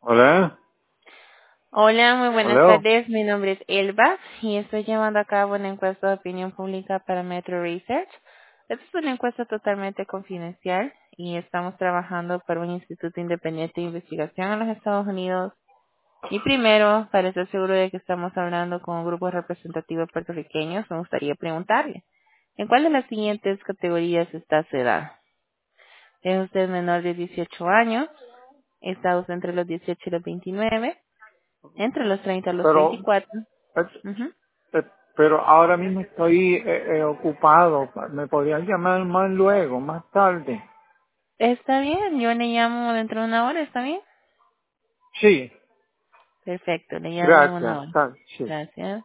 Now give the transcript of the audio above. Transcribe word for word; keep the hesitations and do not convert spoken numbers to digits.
Hola, Hola, muy buenas hola, tardes. Mi nombre es Elba y estoy llevando a cabo una encuesta de opinión pública para Metro Research. Esta es una encuesta totalmente confidencial y estamos trabajando para un instituto independiente de investigación en los Estados Unidos. Y primero, para estar seguro de que estamos hablando con un grupo representativo de puertorriqueños, me gustaría preguntarle, ¿en cuál de las siguientes categorías está su edad? ¿Es usted menor de dieciocho años? ¿Está usted entre los dieciocho y los veintinueve? ¿Entre los treinta y los pero, veinticuatro? eh, Ujú. eh, pero ahora mismo estoy eh, eh, ocupado. ¿Me podrías llamar más luego, más tarde? Está bien, yo le llamo dentro de una hora, ¿está bien? Sí, Perfecto, le llamo en una gracias, hora. tal, sí. Gracias.